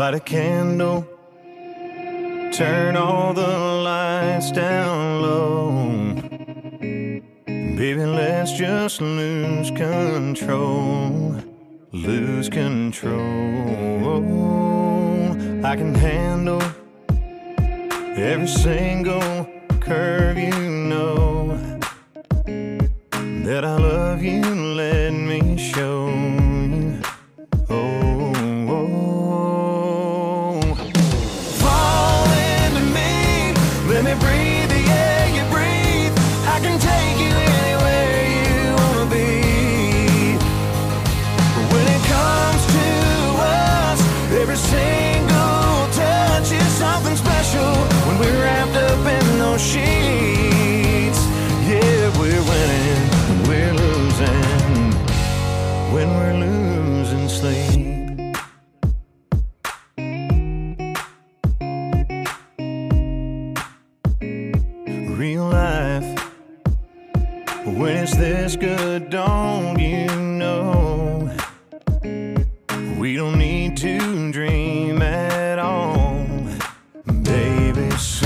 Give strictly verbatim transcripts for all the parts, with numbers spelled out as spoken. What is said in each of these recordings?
Light a candle, turn all the lights down low. Baby, let's just lose control, lose control. I can handle every single curve, you know that I love you, let me show you. Oh, oh. Fall into me, let me breathe the air you breathe. I can take you anywhere you wanna be. When it comes to us, every single touch is something special. When we're wrapped up in those sheets, yeah, we're winning, we're losing, when we're losing sleep. Real life, when it's this good, don't you know? We don't need to dream at all, baby, so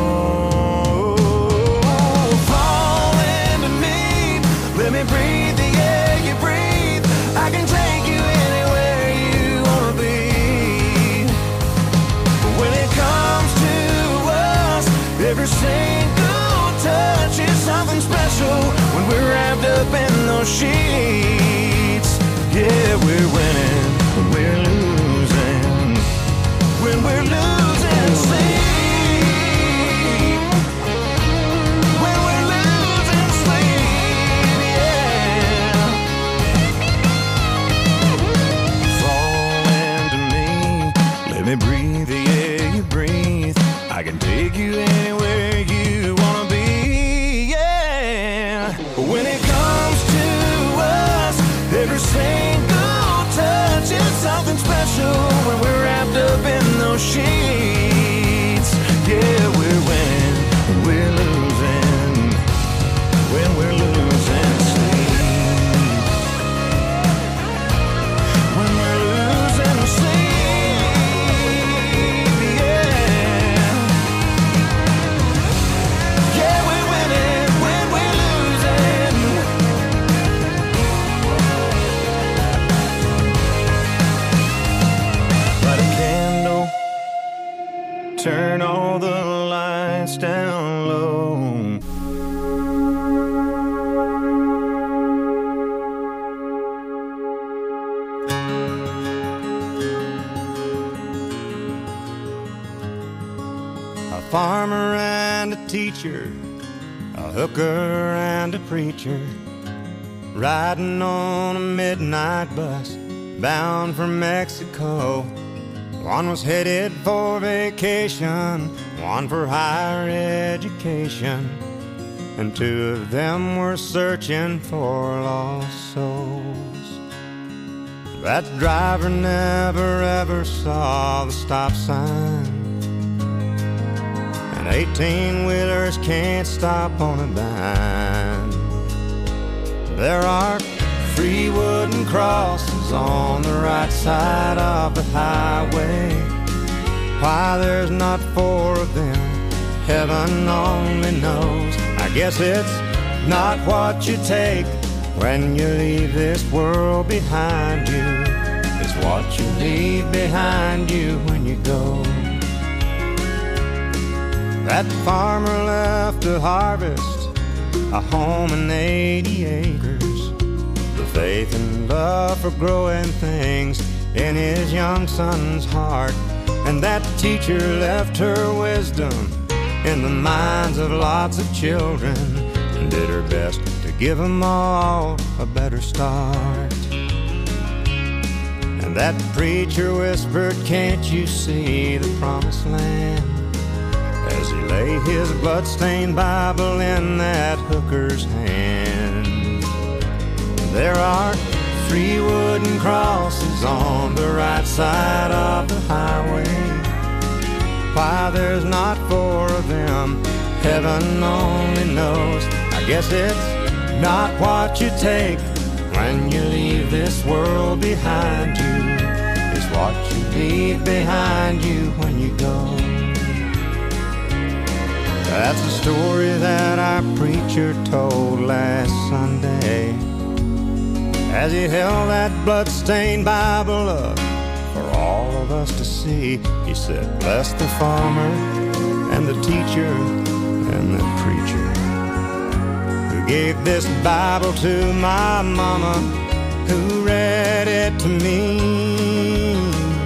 fall into me, let me breathe the air you breathe. I can take you anywhere you wanna be. When it comes to us, every single touch is something special. When we're wrapped up in those sheets, yeah, we're winning, we're losing, when we're losing sleep, when we're losing sleep, yeah. Fall into me, let me breathe the air you breathe. I can take you anywhere you wanna be, yeah. When it comes to us, every single touch is something special. When we're wrapped up in those sheets, yeah, we're winning, we're losing, when we're losing sleep, when we're losing sleep, yeah. Yeah, we're winning when we're losing. Light a candle, turn all the lights down low. A farmer and a teacher, a hooker and a preacher, riding on a midnight bus bound for Mexico. One was headed for vacation, one for higher education, and two of them were searching for lost souls. That driver never ever saw the stop sign, and eighteen-wheelers can't stop on a dime. There are three wooden crosses on the right side of the highway. Why there's not four of them, heaven only knows. I guess it's not what you take when you leave this world behind you. It's what you leave behind you when you go. That farmer left to harvest a home and eighty acres, the faith and love for growing things in his young son's heart. And that teacher left her wisdom in the minds of lots of children, and did her best to give them all a better start. And that preacher whispered, can't you see the promised land, as he lay his bloodstained Bible in that hooker's hand. There are three wooden crosses on the right side of the highway. Why there's not four of them, heaven only knows. I guess it's not what you take when you leave this world behind you. It's what you leave behind you when you go. That's the story that our preacher told last Sunday as he held that blood-stained Bible up for all of us to see. He said, bless the farmer and the teacher and the preacher who gave this Bible to my mama, who read it to me.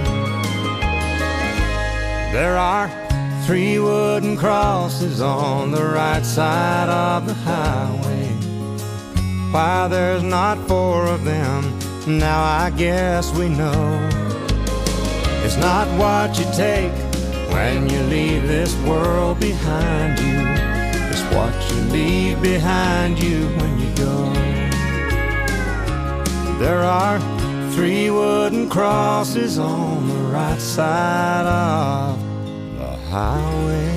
There are three wooden crosses on the right side of the highway. Why there's not four of them, now I guess we know. It's not what you take when you leave this world behind you, it's what you leave behind you when you go. There are three wooden crosses on the right side of the highway.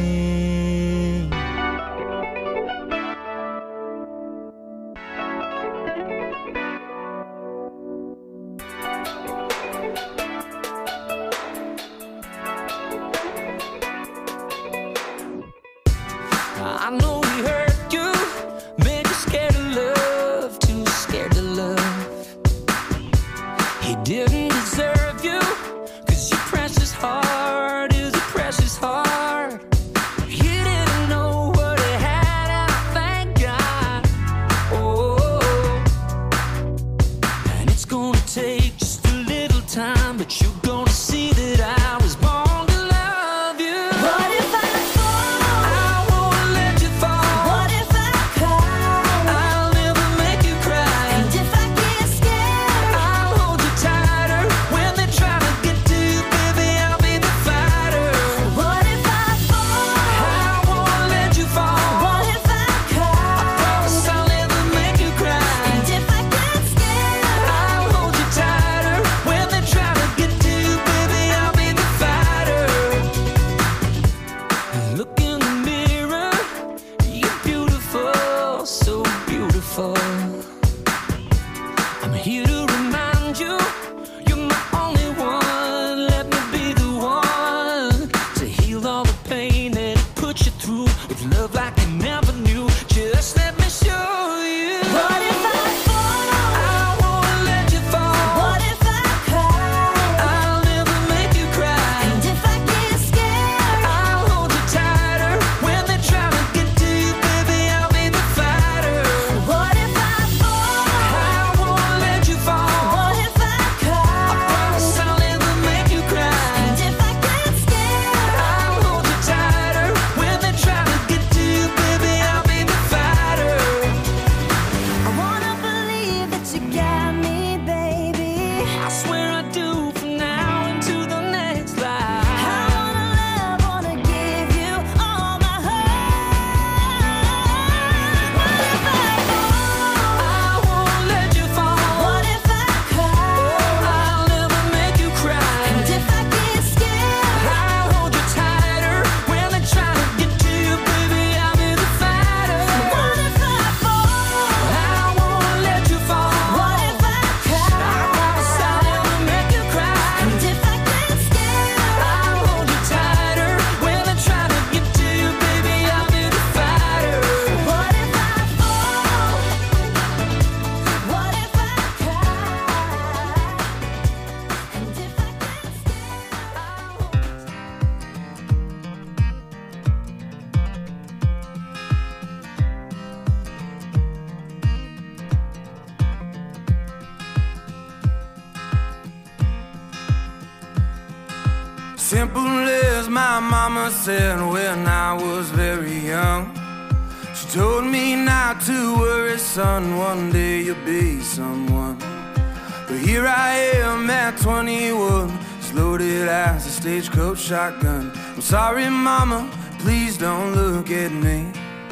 I know he hurt you, made you scared of love, too scared to love. He didn't deserve you, cause your precious heart is a precious heart. He didn't know what he had, I thank God. Oh, and it's gonna take just a little time, but you're gonna see that I was born to love you. What if I I'm here to remind you, you're my only one. Let me be the one to heal all the pain that it put you through, with love like you never knew. Just let me show you. What if I fall? I won't let you fall. What if I cry? I'll never make you cry. And if I get scared, I'll hold you tighter. When they try to get to you, baby, I'll be the fighter. What if I fall? I won't let you fall. What if I cry? I promise I'll never make you cry. And if I get scared, I'll hold you tighter. When they try to get to you, baby, I'll be the fighter. I wanna believe that you got me, baby. I swear I do, from now into the next life. I wanna love, wanna give you all my heart. What if I fall? I won't let you fall. What if I cry? I'll never make you cry. And if I get scared, I'll hold you tighter. When they try to get to you, baby, I'll be the fighter. What if I fall? I won't let you fall. What if I cry? I promise I'll never make you cry. And if I get scared, I'll hold you tighter. When they try to get to you, baby, I'll be the fighter. What if I fall? What if I cry? And if I get scared, I'll hold you Simple as my mama said when I was very young. She told me not to worry, son, one day you'll be someone. But here I am at twenty-one, as loaded as a stagecoach shotgun. I'm sorry, mama, please don't look at me.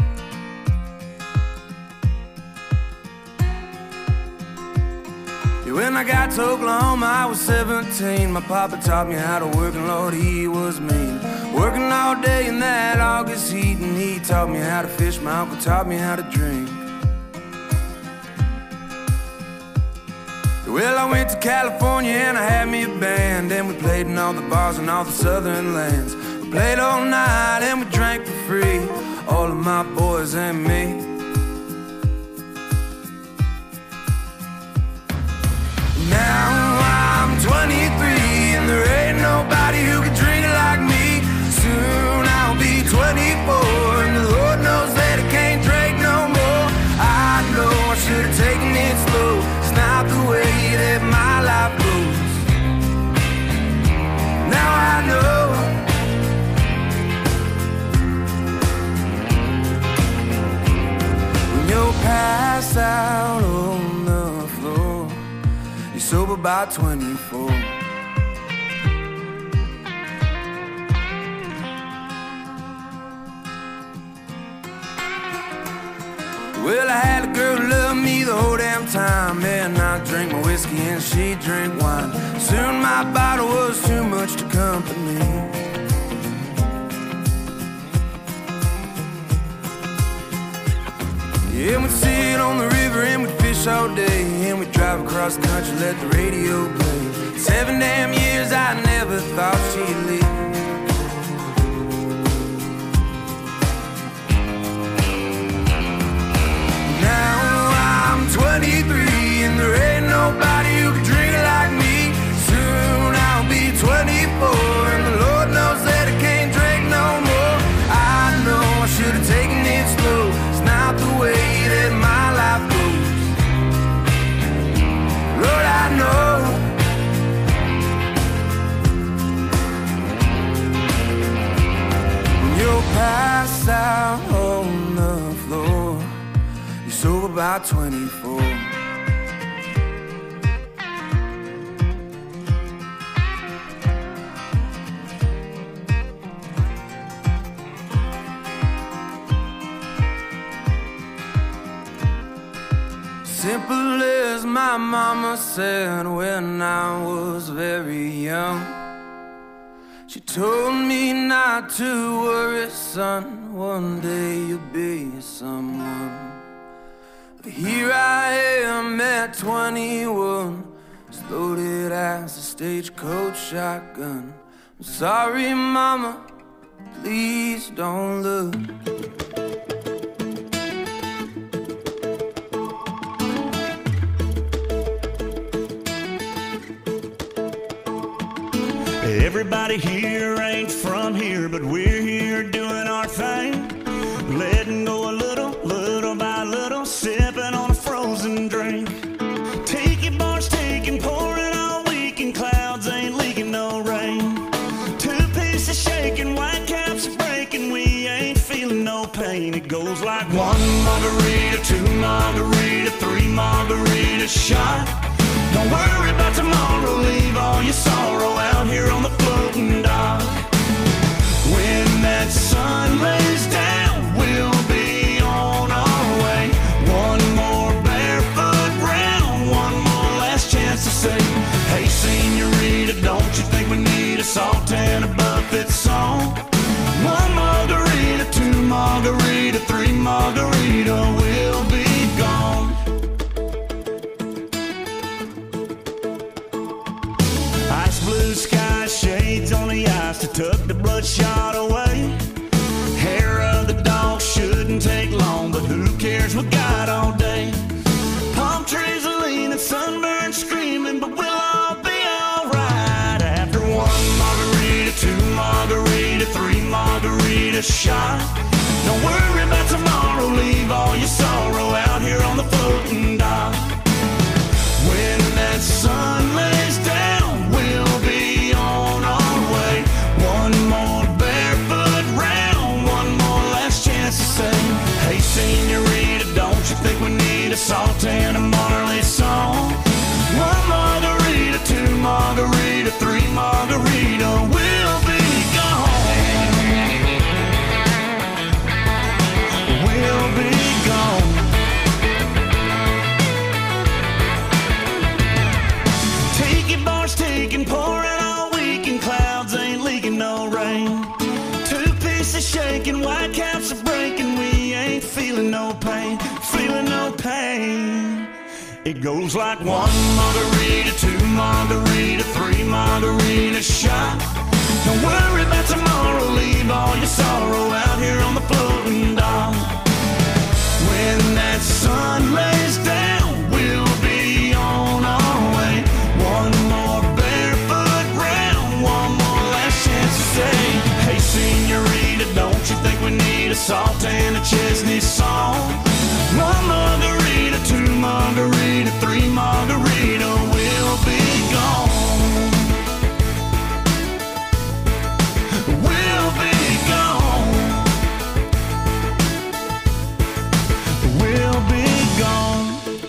Yeah, when I got to Oklahoma, I was seventeen. My papa taught me how to work, and Lord, he was mean. Working all day in that August heat, and he taught me how to fish. My uncle taught me how to drink. Well, I went to California and I had me a band, and we played in all the bars and all the southern lands. We played all night and we drank for free, all of my boys and me. Now I'm twenty-three and there ain't nobody who can drink it like me. Soon I'll be twenty-four and the Lord knows that I can't drink no more. I know I should have taken it slow. It's not the way that my life goes. Now I know. When you're passed out on the floor, you're sober by twenty-four. Well, I had a girl who loved me the whole damn time, and I drank my whiskey and she drank wine. Soon my bottle was too much to company. Yeah, we'd sit on the river and we'd fish all day, and we'd drive across the country, let the radio play. Seven damn years I never thought she'd leave. twenty-three and there ain't nobody who can drink it like me. Soon I'll be twenty-four and the Lord knows that I can't drink no more. I know I should have taken it slow. It's not the way that my life goes. Lord, I know. When you're passed out on the floor, you're sober by twenty-four. Simple as my mama said when I was very young. She told me not to worry, son, one day you'll be someone. But here I am at twenty-one, as loaded as a stagecoach shotgun. I'm sorry, mama, please don't look. Everybody here ain't from here, but we're here doing our thing. Letting go a little, little by little, sipping on a frozen drink. Tiki bars taking, pouring all weekend, clouds ain't leaking no rain. Two pieces shaking, white caps are breaking, we ain't feeling no pain. It goes like one margarita, two margarita, three margarita shot. Don't worry about tomorrow, leave all your sorrow out here on the floating dock. When that sun lays down, we'll be on our way. One more barefoot round, one more last chance to say, hey senorita, don't you think we need a salt and a buffet song? One margarita, two margarita, three margarita, we'll be gone. Ice blue sky, shades on the ice to tuck the bloodshot away. Hair of the dog shouldn't take long, but who cares, we got all day. Palm trees are leaning, sunburned screaming, but we'll all be alright. After one margarita, two margarita, three margarita shot. Don't worry about tomorrow, leave all your sorrow out here on the floating dock. When that sun lays down, we'll be on our way. One more barefoot round, one more last chance to say, hey senorita, don't you think we need a salt and a Marley song? One margarita, two margarita, three margarita, we'll be gone. We'll be gone. Tiki bars taking, pouring all weekend, clouds ain't leaking no rain. Two pieces shaking, white caps are breaking, we ain't feeling no pain, feeling no pain. It goes like one margarita, two margarita, three margarita shot. Don't worry about tomorrow, leave all your sorrow out here on the floating dock. When that sun lays down, we'll be on our way. One more barefoot round, one more last chance to say, hey senorita, don't you think we need a salt and a Chesney song? One margarita, two margarita, three margarita, we'll be gone. We'll be gone. We'll be gone.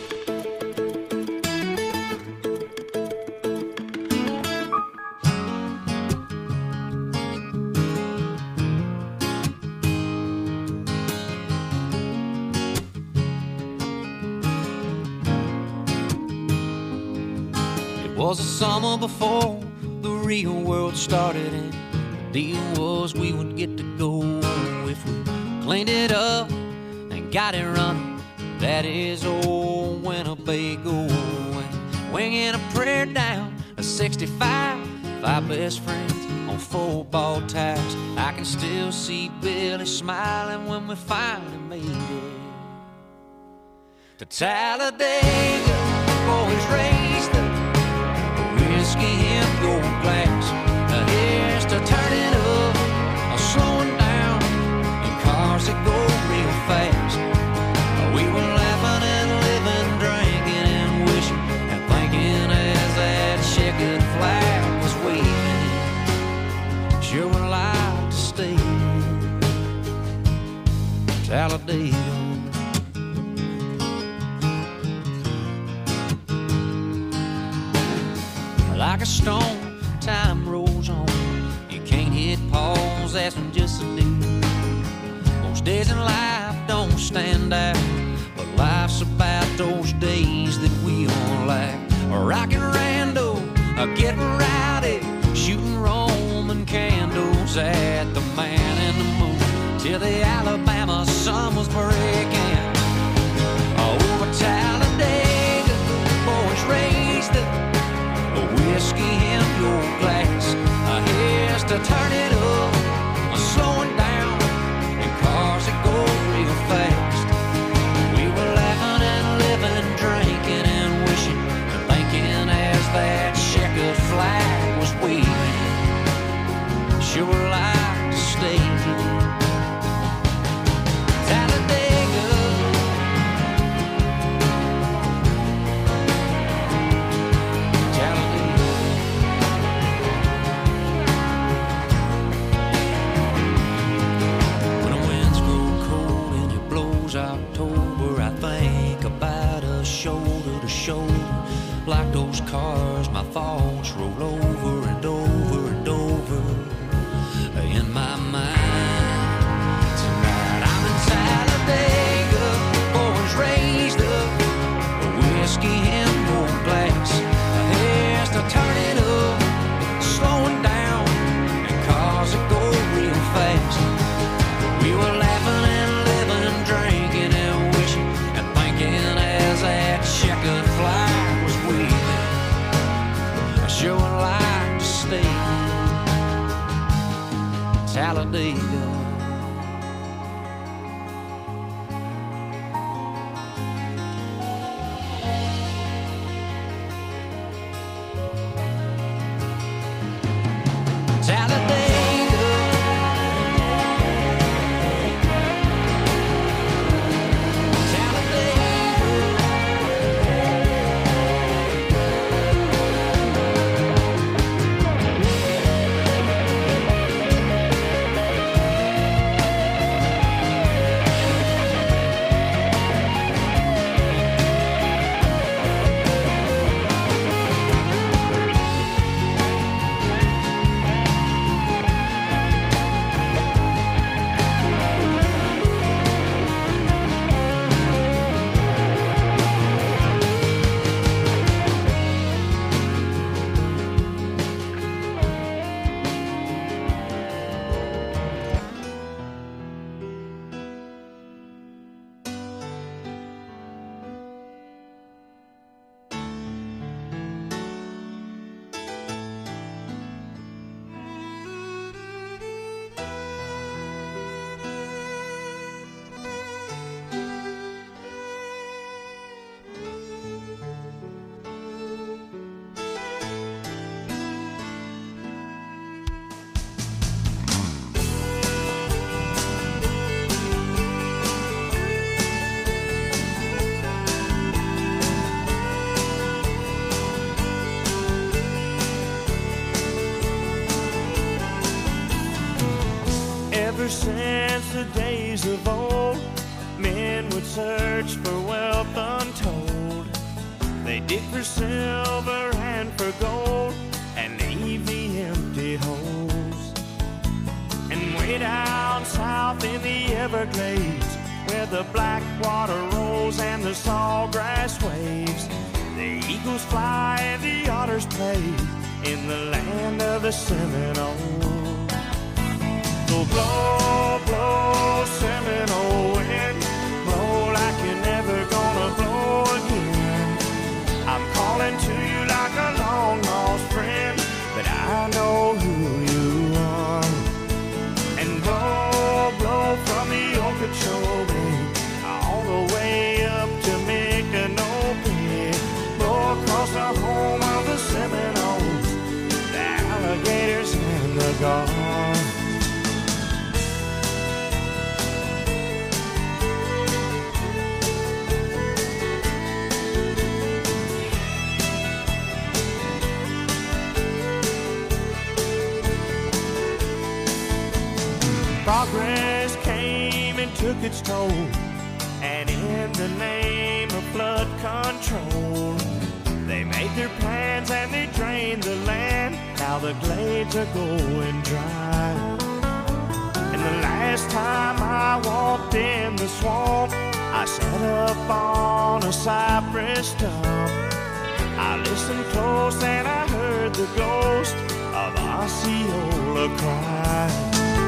It was the summer before the real world started, and the deal was we would get to go if we cleaned it up and got it running. That is old Winnebago, and winging a prayer down a sixty-five, five best friends on football tires. I can still see Billy smiling when we finally made it to Talladega. Boys raised the whiskey in your glass. Now here's to turning up or slowing down in cars that go real fast. We were laughing and living, drinking and wishing and thinking as that checkered flag was waving. Sure would like to stay in Talladega. Like a storm, time rolls on. You can't hit pause, that's when just a day. Most days in life don't stand out, but life's about those days that we all like. Rockin' rando, getting rowdy, shooting Roman candles at the man in the moon, till the Alabama sun was breaking. Over Talladega, boys raised up whiskey in your glass. Here's to turn it up or slowing down in cars that go real fast. We were laughing and living, drinking and wishing and thinking as that checkered flag was waving. Sure like to stay Talladega. October, I think about us shoulder to shoulder, like those cars my thoughts roll over and over and over in my mind. Tonight I'm in Talladega, boys raised up, whiskey in your glass. Here's to turn it up, slowing down in cars that go real fast. We were laughing and living, drinking and wishing and thinking as that checkered flag was waving. I sure would like to stay in Talladega. Ever since the days of old, men would search for wealth untold. They dig for silver and for gold and leave the empty holes. And way down south in the Everglades, where the black water rolls and the sawgrass waves, the eagles fly and the otters play in the land of the Seminoles. So blow, blow, Seminole wind, blow like you're never gonna blow again. I'm calling to you like a long lost friend, but I know who you are. And blow, blow from the Okeechobee all the way up to Micanopy, blow across the home of the Seminoles, the alligators and the gulls. Progress came and took its toll, and in the name of flood control, they made their plans and they drained the land. Now the glades are going dry. And the last time I walked in the swamp, I sat up on a cypress stump. I listened close and I heard the ghost of Osceola cry.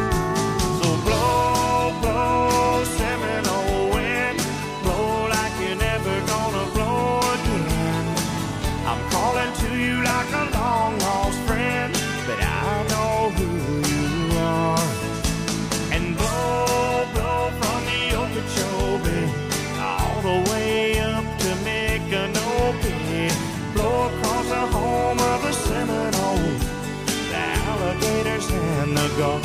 Blow, blow, Seminole wind, blow like you're never gonna blow again. I'm calling to you like a long lost friend, but I know who you are. And blow, blow from the Okeechobee all the way up to Micanopy, blow across the home of the Seminoles, the alligators and the gulls.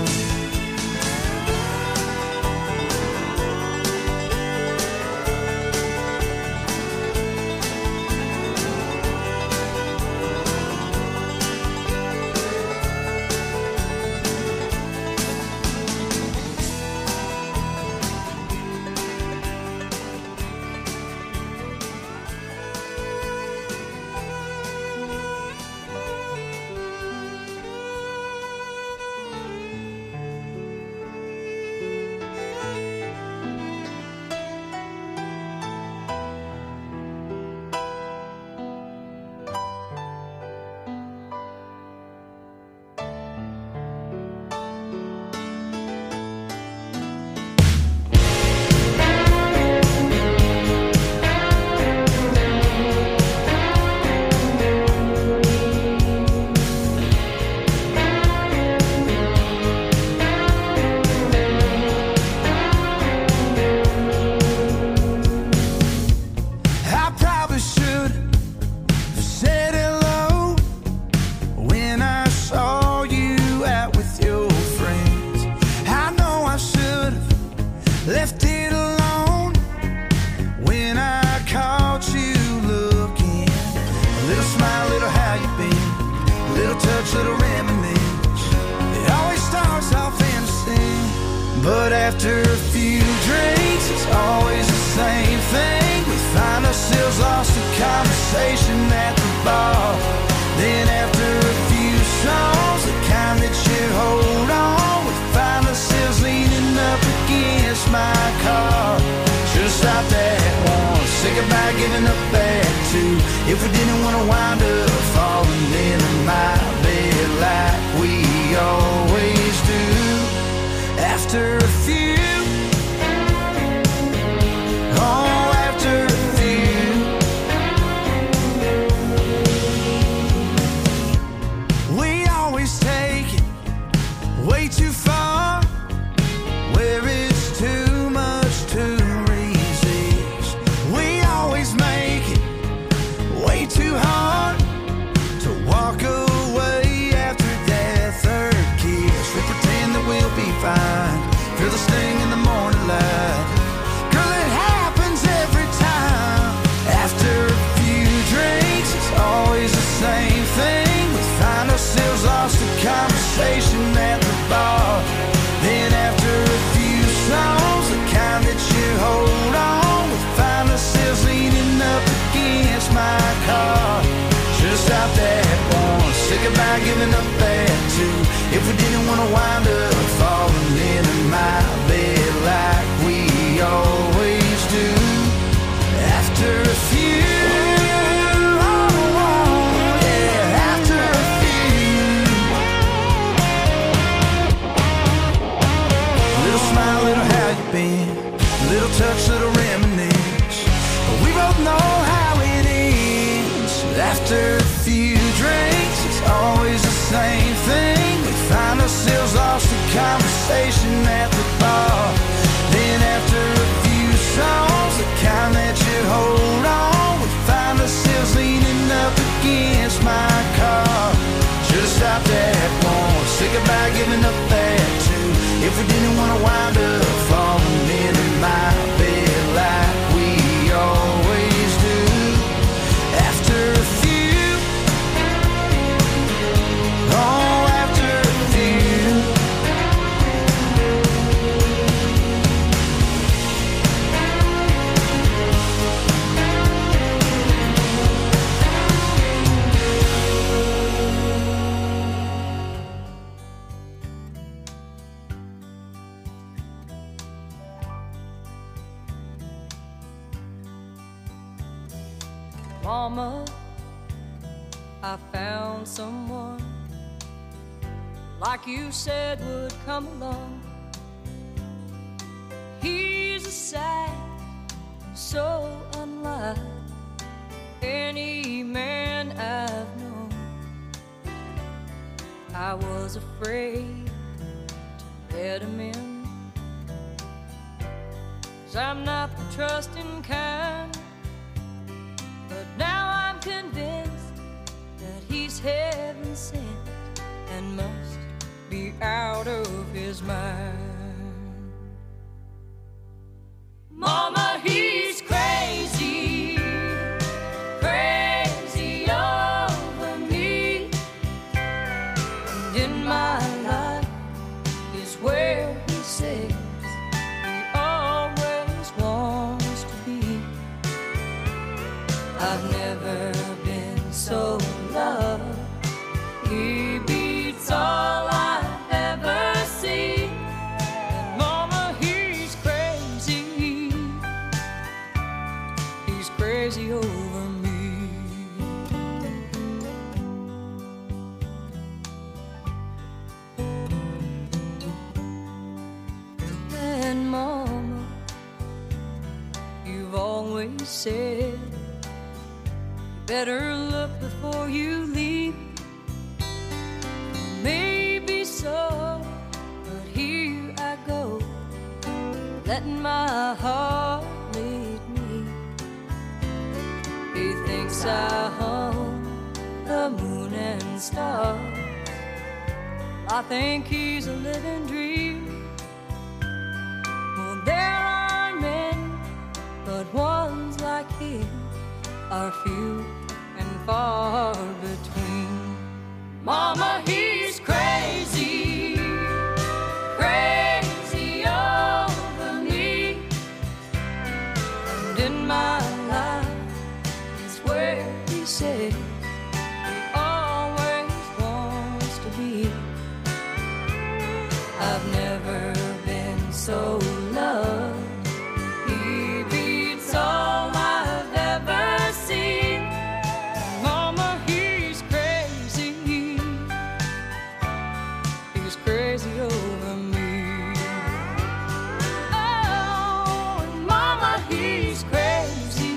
But after a few drinks, it's always the same thing. We find ourselves lost in conversation at the bar. Then after a few songs, the kind that should hold on, we find ourselves leaning up against my car. Should've stopped at one, say goodbye, giving up at two. If we didn't want to wind up falling into my bed like we always do. After a few, oh, after a few, we always take it way too far, where it's too much to resist. We always make it way too hard, giving up that too. If we didn't want to wind up falling into my bed like we always do. After a few, oh, yeah, after a few. Little smile, little how you been, little touch, little reminisce. We both know how it ends. After a few drinks, it's always the same thing. We find ourselves lost in conversation at the bar. Then after a few songs, the kind that you hold on, we find ourselves leaning up against my car. Should've stopped at once, say goodbye, giving up that too. If we didn't want to wind up falling into my bed like we always do. After a few, oh, after a few. Mama, I found someone like you said would come along. He's a sight so unlike any man I've known. I was afraid to let him in, 'cause I'm not the trusting kind. But now I'm convinced that he's heaven sent and must be out of his mind. Mama, he's crazy, crazy over me. And in my life is where he says he always wants to be. I've never been so loved. He beats all I've ever seen. And Mama, he's crazy. He's crazy over me. And Mama, you've always said better look before you leave. Maybe so, but here I go, letting my heart lead me. He thinks I hung the moon and stars. I think he's a living dream. Well, there are men, but ones like him are few and far between. Mama, he's crazy, crazy over me. And in my life is where he says he always wants to be. I've never been so loved. He beats all I've ever seen. Mama, he's crazy. He's crazy over me. Oh, and Mama, he's crazy.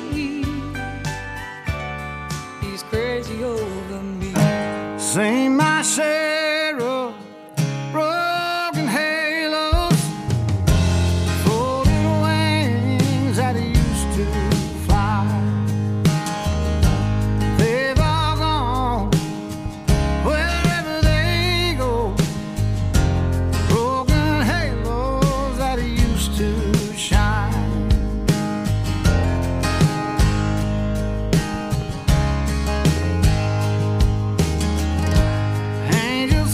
He's crazy over me. Sing my share of broken halos, folded wings that used to fly. They've all gone wherever they go. Broken halos that used to shine. Angels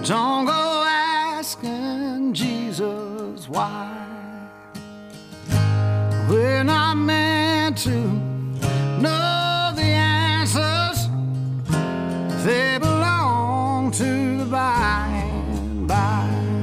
Don't go asking Jesus why. We're not meant to know the answers. They belong to the by and by.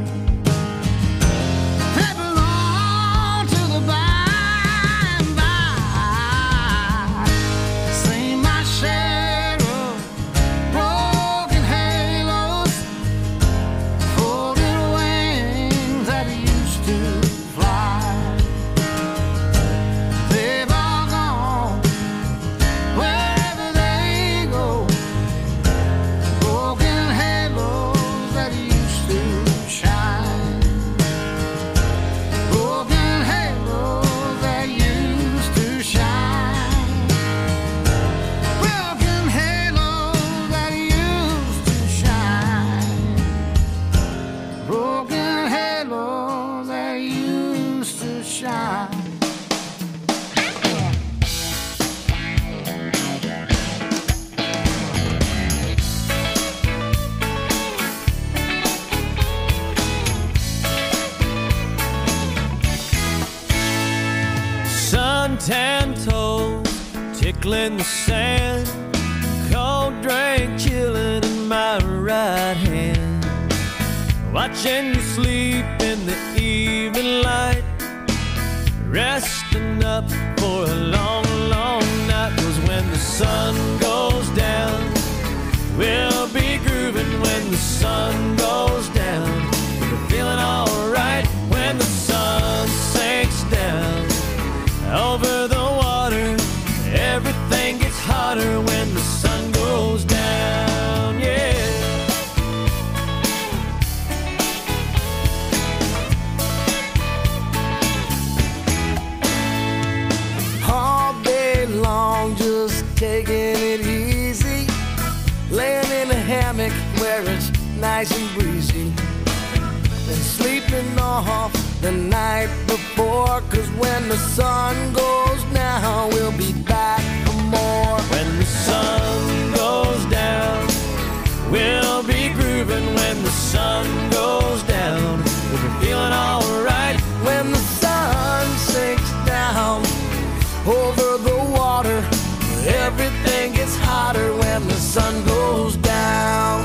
They belong to the by and by. Seen my share of broken halos, folded wings that used to fly. They've all gone wherever they go. Broken halos that used to shine. Broken halos that used to shine. Broken halos that used to shine. Broken halos that used to shine. Suntan toes tickling the sand, cold drink chilling in my right hand, watching you sleep in the evening light, resting up for a long, long night. 'Cause when the sun goes down, we'll be grooving. When the sun goes down, we're feeling alright. When the sun sinks down over the water, everything gets hotter when the sun goes down, yeah. All day long, just taking it easy, laying in a hammock where it's nice and breezy, and sleeping off the night before. 'Cause when the sun goes down, we'll be back for more. When the sun goes down, we'll be grooving. When the sun goes down, we'll be feeling alright. When the sun sinks down over the water, everything gets hotter when the sun goes down.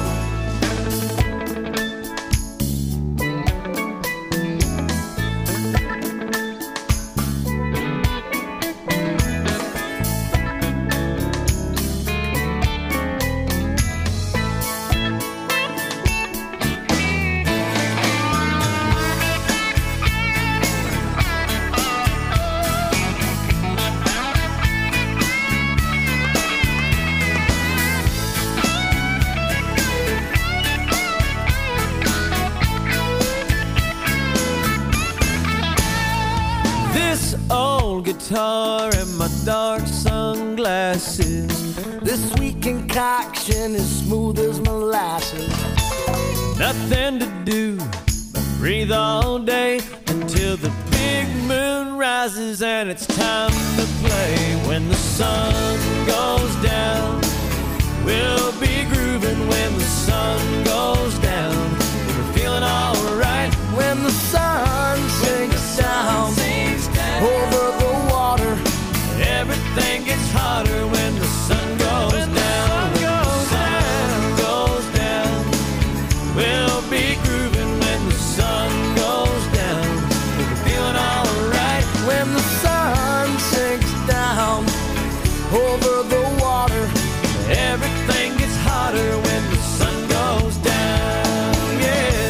This old guitar and my dark sunglasses, This sweet concoction is smooth as molasses. nothing to do but breathe all day until the big moon rises and it's time to play. When the sun goes down, we'll be grooving. When the sun goes down, we're feeling alright. When the sun sinks down over the water, everything gets hotter when the sun goes When the down. sun When the goes sun goes down, we'll be grooving. When the sun goes down, we'll be feeling alright. when the sun sinks down over the water, Everything gets hotter when the sun goes down, yeah.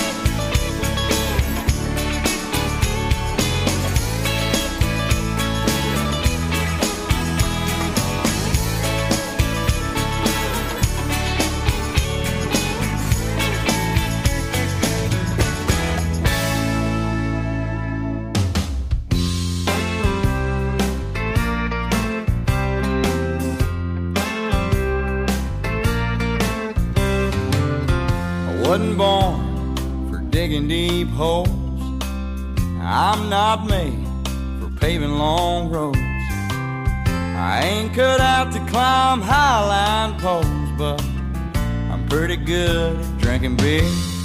Wasn't born for digging deep holes. I'm not made for paving long roads. I ain't cut out to climb highline poles, but I'm pretty good at drinking beer.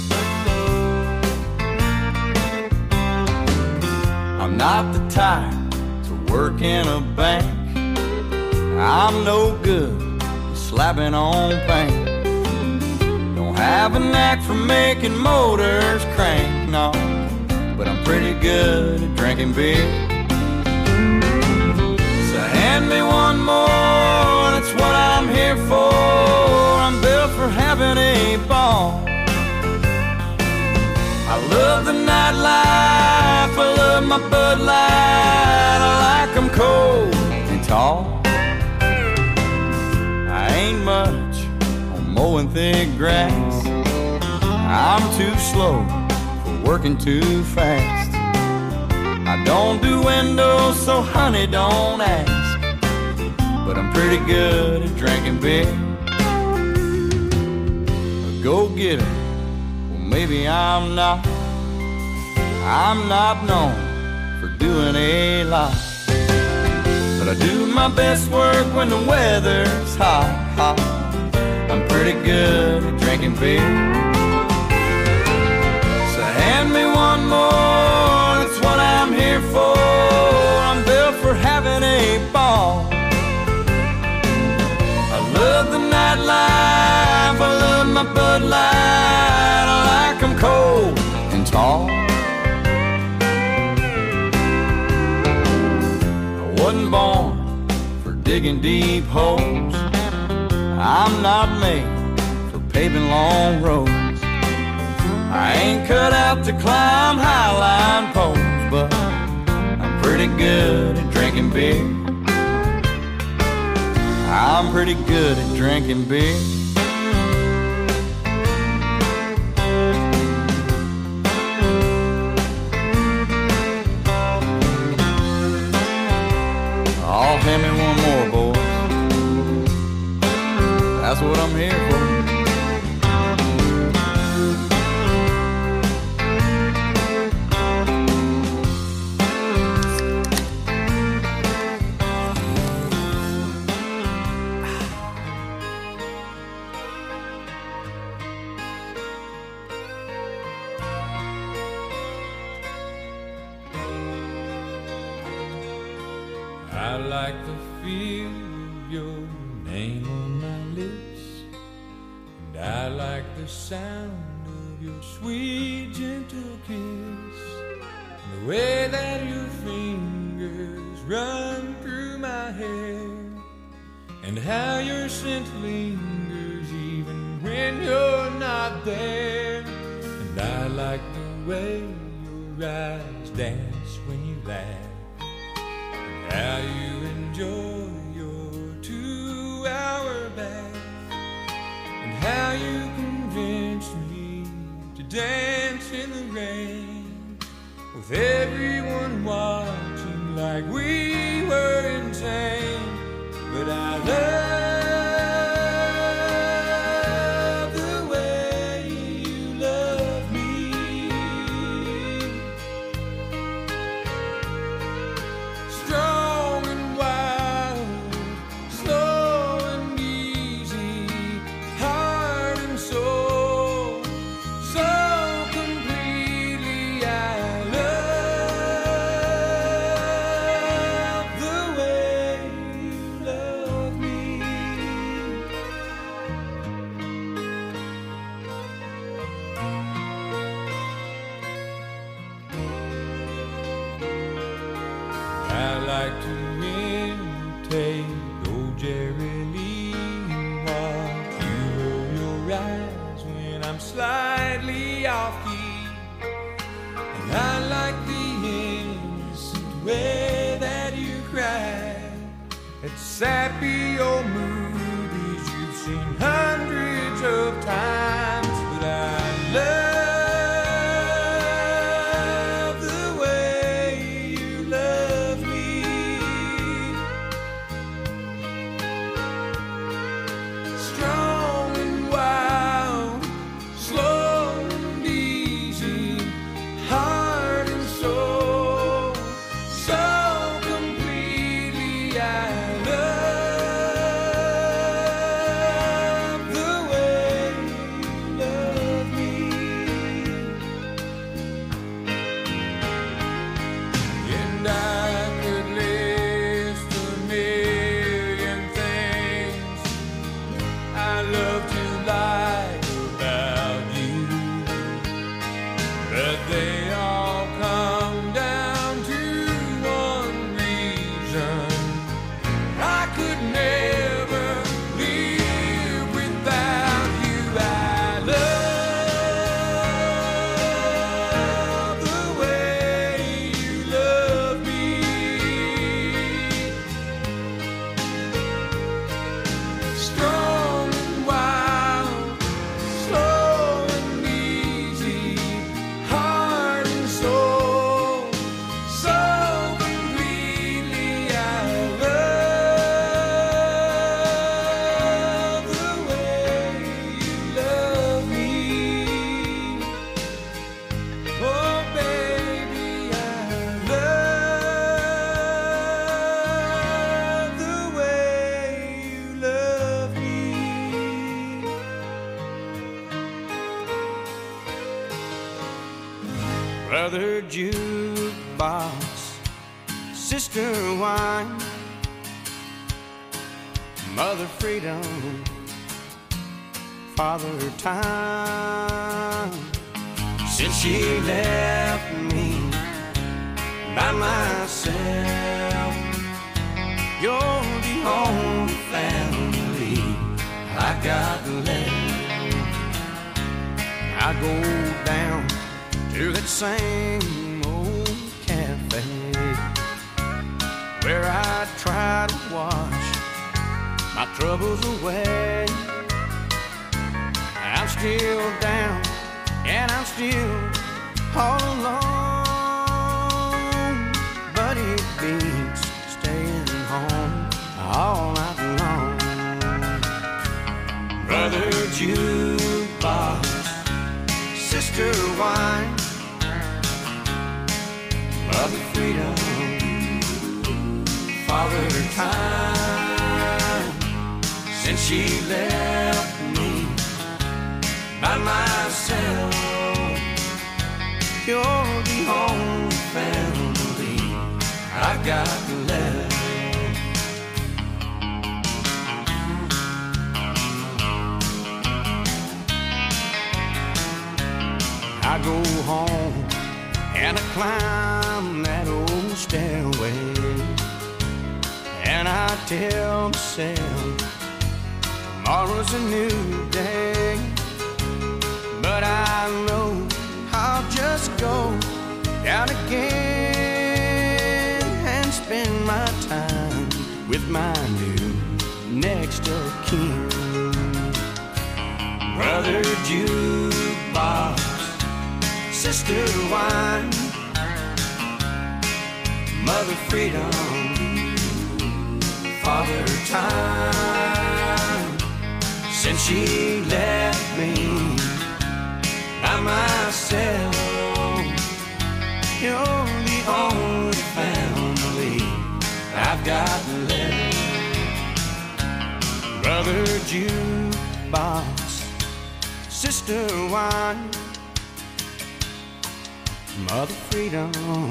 I'm not the type to work in a bank. I'm no good at slapping on paint. Don't have a knack for making motors crank, no, but I'm pretty good at drinking beer. So hand me one more, that's what I'm here for. I'm built for having a ball. I love the nightlife, I love my Bud Light. I like them cold and tall. I ain't much on mowing thick grass. I'm too slow for working too fast. I don't do windows, so honey, don't ask. But I'm pretty good at drinking beer. A go-getter, well maybe I'm not. I'm not known for doing a lot, but I do my best work when the weather's hot, hot. I'm pretty good at drinking beer. So hand me one more, that's what I'm here for. I'm built for having a ball. I love the nightlife, I love my Bud Light. I like them cold and tall. Wasn't born for digging deep holes. I'm not made for paving long roads. I ain't cut out to climb highline poles, but I'm pretty good at drinking beer. I'm pretty good at drinking beer. Oh, hand me one more, boys. That's what I'm here for. I like the feel of your name on my lips, and I like the sound of your sweet, gentle kiss, and the way that your fingers run through my hair, and how your scent lingers even when you're not there. And I like the way your eyes dance when you laugh, how you enjoy your two-hour bath, and how you convince me to dance in the rain, with everyone watching like we were insane. But I love the way you love me. Strong and wild, slow and easy, heart and soul, so completely. I love the way you love me. I like to imitate old Jerry Lee, watch you roll your eyes when I'm slightly off key, and I like the innocent way that you cry at sappy old movies you've seen hundreds of times. But I love the way you love me. Strong and wild, slow and easy, heart and soul, so completely. I love the way Brother jukebox, sister wine, mother freedom, father time. Since she left me by myself, you're the only family I got left. I go down to that same old cafe where I try to wash my troubles away. I'm still down and I'm still all alone, but it beats staying home all night long. Brother jukebox, sister wine, mother freedom, father time. Since she left me by myself, you're the only family I've got left. I go home and I climb that old stairway, and I tell myself tomorrow's a new day. But I know I'll just go down again and spend my time with my new next of kin. Brother jukebox, sister wine, mother freedom, father time. Since she left me by myself, you're the only family I've got left. Brother jukebox, sister wine, mother freedom,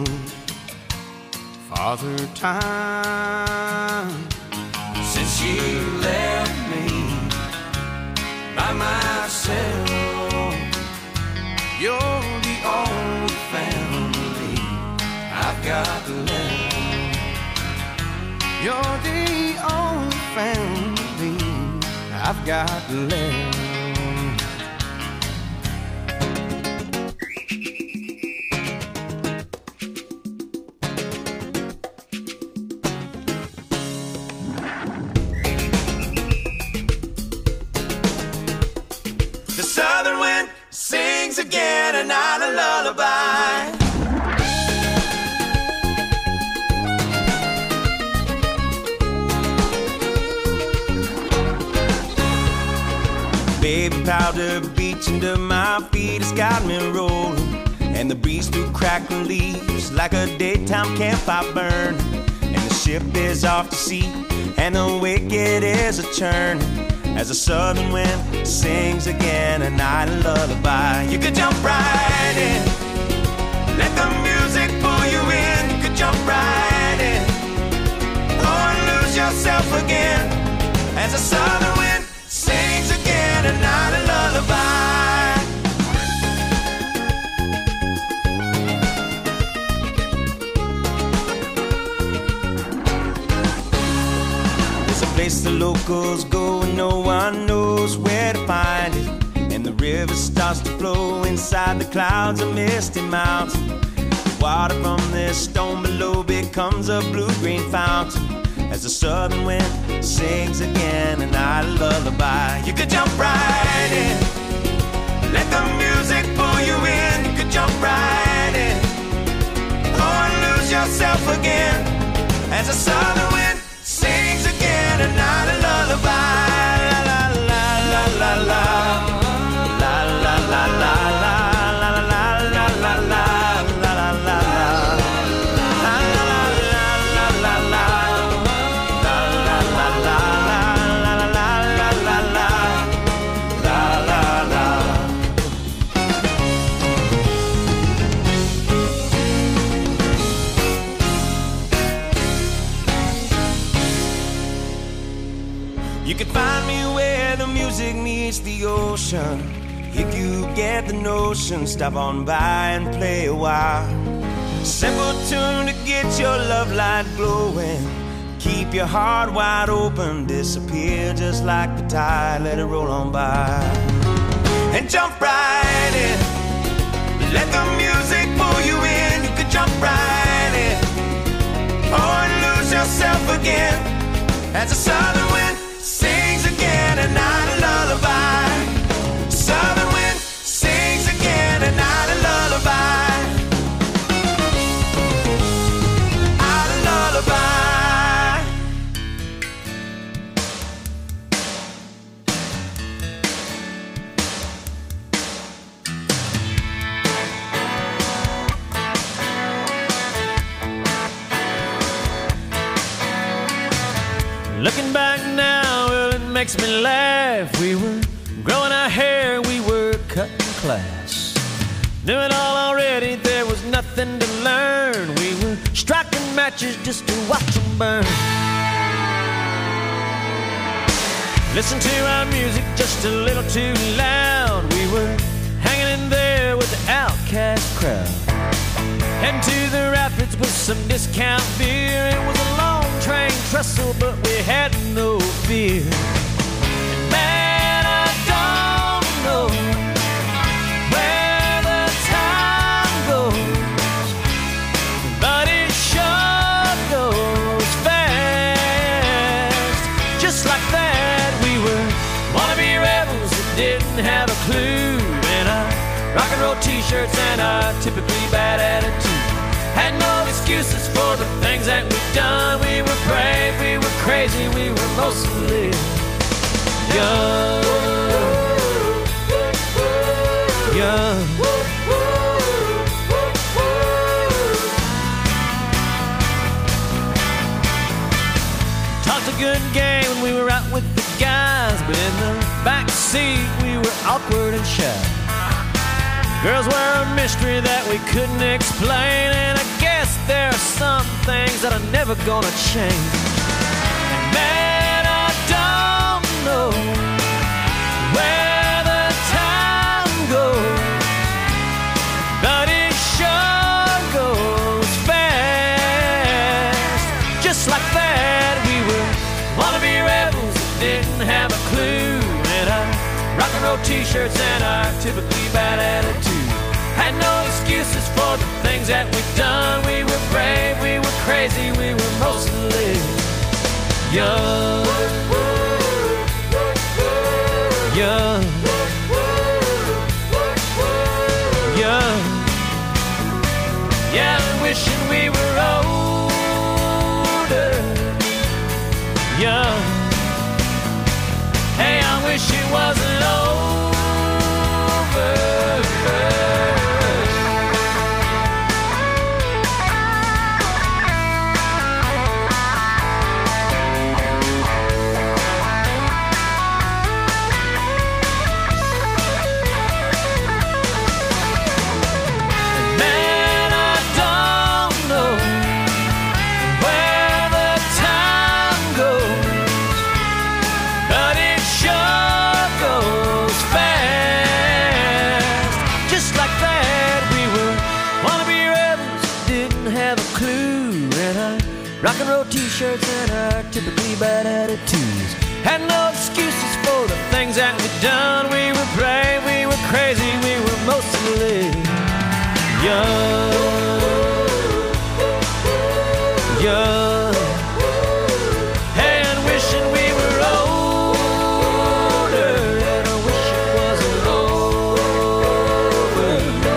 father time. Since she left me by myself, you're the only family I've got left. You're the only family I've got left. The southern wind sings again, and not a lullaby. Baby powder beach under my feet has got me rolling, and the breeze through crackling leaves like a daytime campfire burn. And the ship is off to sea, and the wicked is a churn, as the southern wind sings again a night lullaby. You could jump right in, let the music pull you in. You could jump right in, or lose yourself again, as the southern wind sings again a night lullaby. There's a place the locals go and no one knows where to find it, and the river starts to flow inside the clouds of misty mountain. The water from this stone below becomes a blue-green fountain, as the southern wind sings again a night lullaby. You could jump right in, let the music pull you in. You could jump right in, or lose yourself again, as the southern wind sings again a night lullaby. La la la la la la la la la la. La la If you get the notion, stop on by and play a while. Simple tune to get your love light glowing. Keep your heart wide open, disappear just like the tide, let it roll on by. And jump right in, let the music pull you in. You could jump right in, or lose yourself again, as the southern wind sings again, a night a lullaby. Southern wind sings again, a night a lullaby. A lullaby. Looking back now, well, it makes me laugh. We were growing our hair, we were cutting class. Knew it all already, there was nothing to learn. We were striking matches just to watch them burn. Listen to our music just a little too loud. We were hanging in there with the outcast crowd. Heading to the rapids with some discount beer. It was a long train trestle, but we had no fear. And man, I don't know where the time goes, but it sure goes fast. Just like that, we were wannabe rebels that didn't have a clue. And our rock and roll t-shirts and our typically bad attitude had no excuses for the things that we've done. We were brave, we were crazy, we were mostly young. Young. Talked a good game when we were out with the guys, but in the back seat we were awkward and shy. Girls were a mystery that we couldn't explain, and I guess there are some things that are never gonna change. And man, I don't know where the time goes, but it sure goes fast. Just like that, we were wannabe rebels that didn't have a clue. And our rock and roll t-shirts and our typically bad attitude had no excuses for the things that we've done. We were brave, we were crazy, we were mostly young. Young. Young. Yeah, I'm wishing we were older. Young. Hey, I wish it wasn't over. Rock and roll t-shirts and our typically bad attitudes had no excuses for the things that we'd done. We were brave, we were crazy, we were mostly young. Young. Hey, and wishing we were older, and I wish it wasn't over.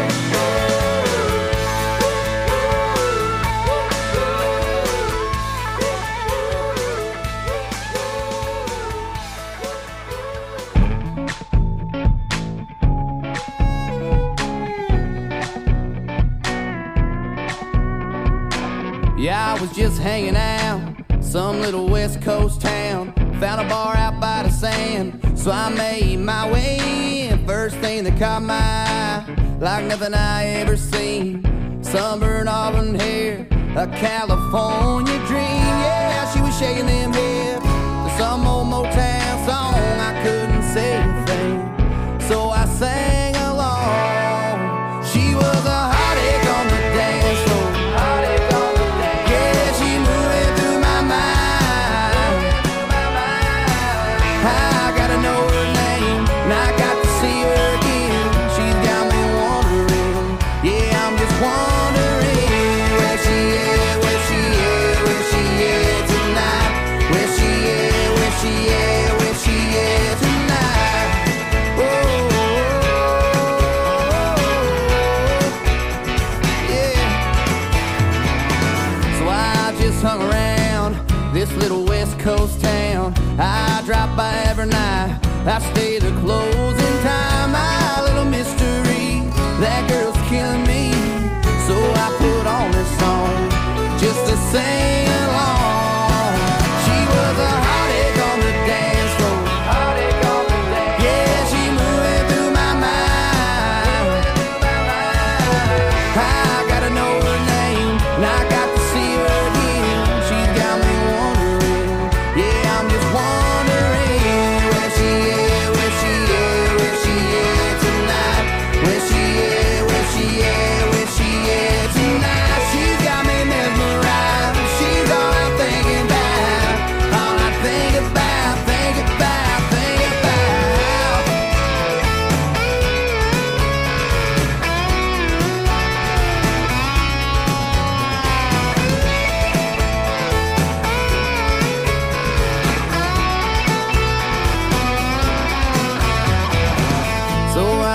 Yeah, I was just hanging out, some little West Coast town. Found a bar out by the sand, so I made my way in. First thing that caught my eye, like nothing I ever seen. Sunburned auburn hair, a California dream. Yeah, she was shaking them hips to some old Motown song. I couldn't say a thing, so I sang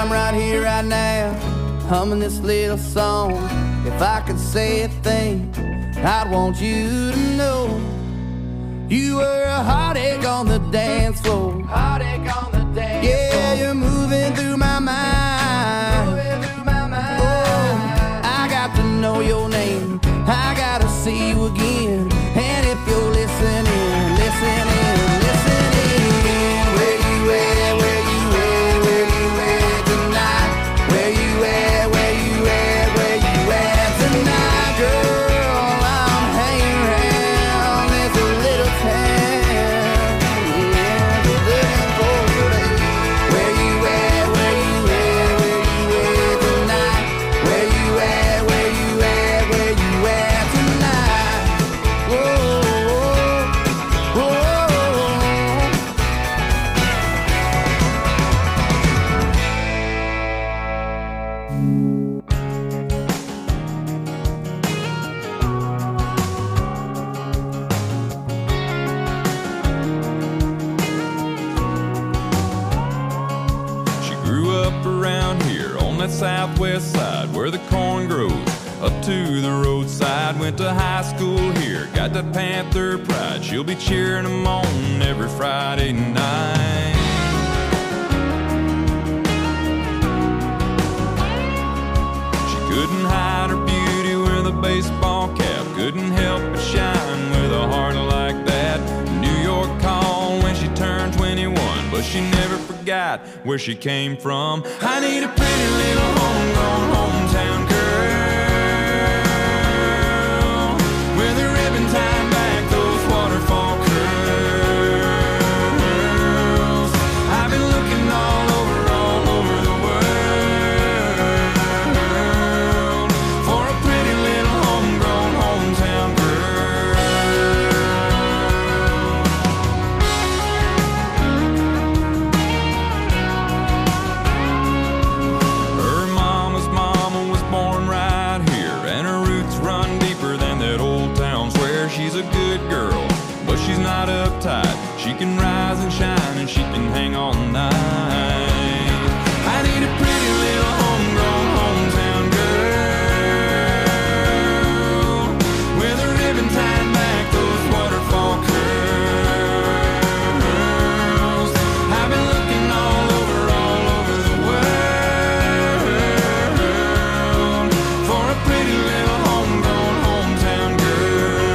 I'm right here, right now, humming this little song. If I could say a thing, I'd want you to know you were a heartache on the dance floor. Heartache on the dance yeah, floor. Yeah, you're moving through my mind. Moving through my mind. Oh, I got to know your name. I gotta see you again. And if you're listening, listening, listening, where you at, where you at, where you at tonight? Where you at, where you at, where you at tonight, girl? I'm hanging around this little town. Yeah, just looking for you. Where you at, where you at, where you at tonight? Where you at, where you at, where you at tonight? Whoa. Southwest side where the corn grows up to the roadside. Went to high school here, got that Panther pride. She'll be cheering them on every Friday night. She couldn't hide her beauty with a baseball cap, couldn't help but shine with a heart like that. New York called when she turned twenty-one, but she never forgot where she came from. I need a pretty little homegrown hometown girl with a ribbon tied back, those waterfall curls. I've been looking all over, all over the world for a pretty little homegrown hometown she's not uptight. She can rise and shine and she can hang all night. I need a pretty little homegrown hometown girl with a ribbon tied back, those waterfall curls. I've been looking all over, all over the world for a pretty little homegrown hometown girl.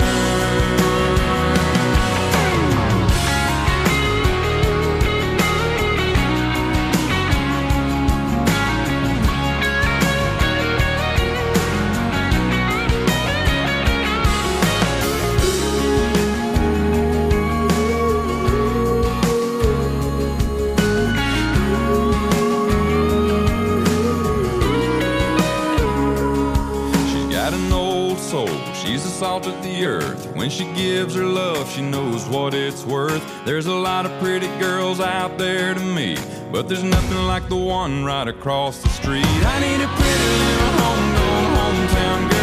Salt of the earth. When she gives her love, she knows what it's worth. There's a lot of pretty girls out there to meet, but there's nothing like the one right across the street. I need a pretty little homegrown hometown girl